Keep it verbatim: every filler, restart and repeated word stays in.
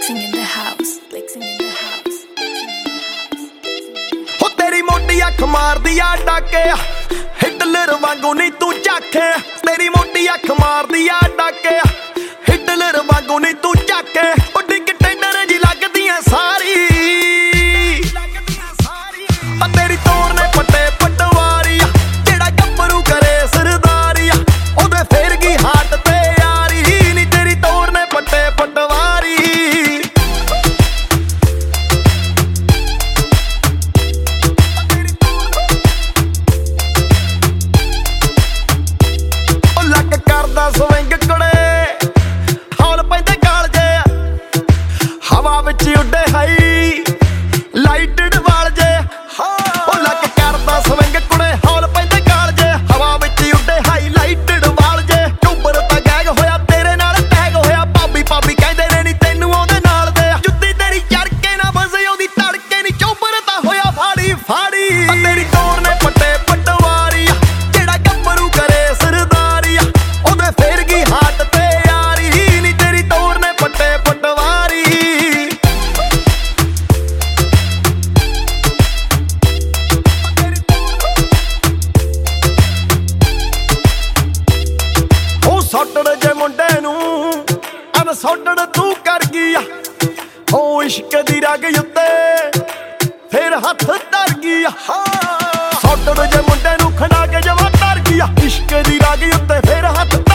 Flexing in the house, flexing in the house, ਹੋ ਤੇਰੀ ਮੋਟੀ ਅੱਖ ਮਾਰਦੀ ਆ ਡਾਕੇ ਹਿਟਲਰ ਵਾਂਗੂ ਨੀ ਤੂੰ ਝਾਕੇ ਤੇਰੀ ਮੋਟੀ ਅੱਖ ਮਾਰਦੀ ਆ ਡਾਕੇ ਹਿਟਲਰ ਵਾਂਗੂ ਨੀ ਤੂੰ ਝਾਕੇ ਉਹ ਡਿੱਗ ਟੈਂਡਰ ਜੀ ਲੱਗਦੀ ਐ ਸਾਰੀ ਆ ਤੇਰੀ ਤੋਰ ਨੇ ਪੱਟੇ ਪਟਵਾਰੀ ਜਿਹੜਾ ਗੱਭਰੂ ਕਰੇ ਸਰਦਾਰੀ ਉਹਦੇ ਫੇਰ ਗਈ ਹਾਟ ਤੇ ਯਾਰੀ ਨੀ ਤੇਰੀ ਤੋਰ ਨੇ ਪੱਟੇ ਪਟਵਾਰੀ ਕਰਦਾ ਸਵਿੰਗ ਕੁੜੇ ਹੌਲ ਪੈਂਦੇ ਗਾਲ ਜੇ ਹਵਾ ਵਿੱਚ ਉੱਡੇ ਹਾਈ ਲਾਈਟਡ ਵਾਲ ਜੇ ਉਹ ਲੱਕ ਕਰਦਾ ਸਵਿੰਗ ਕੁੜੇ ਹੌਲ ਪੈਂਦੇ ਗਾਲ ਜੇ ਹਵਾ ਵਿੱਚ ਉੱਡੇ ਹਾਈ ਲਾਈਟਡ ਵਾਲ ਜੇ ਟੂਬਰ ਤਾਂ ਗੈਗ ਹੋਇਆ ਤੇਰੇ ਨਾਲ ਟੈਗ ਹੋਇਆ ਭਾਬੀ ਭਾਬੀ ਕਹਿੰਦੇ ਨੇ ਨੀ ਤੈਨੂੰ ਉਹਦੇ ਨਾਲ ਦੇ ਜੁੱਤੀ ਤੇਰੀ ਚੜ ਕੇ ਨਾ ਵਸੇ ਉਹਦੀ ਤੜਕੇ ਨੀ ਚੌਬਰ ਤਾਂ ਹੋਇਆ ਫਾੜੀ ਫਾੜੀ ਤੇਰੀ ਤੋਰ ਨੇ ਪੱਟੇ ਪਟਵਾਰੀ ਜਿਹੜਾ ਗੱਭਰੂ ਕਰੇ ਸਰਦਾਰੀ ਉਹਦੇ ਫੇਰ ਗਈ ਹਾਟ ਤੇ ਯਾਰੀ ਨੀ ਤੇਰੀ ਤੋਰ ਨੇ ਪੱਟੇ ਪਟਵਾਰੀ ਉਹ ਸੌਟੜ ਜੇ ਮੁੰਡੇ ਨੂੰ ਅਨ ਸੌਟੜ ਤੂੰ ਕਰ ਗਈ ਆ ਉਹ ਇਸ਼ਕ ਦੀ ਰਗ ਉੱਤੇ ਫੇਰ ਹੱਥ ਧਰ ਗਈ ਆ ਸੌਟੜ ਜੇ ਮੁੰਡੇ ਨੂੰ ਖੜਾ ਕੇ ਜਵਾ ਧਰ ਗਈ ਆ ਇਸ਼ਕ ਦੀ ਰਗ ਉੱਤੇ ਫੇਰ ਹੱਥ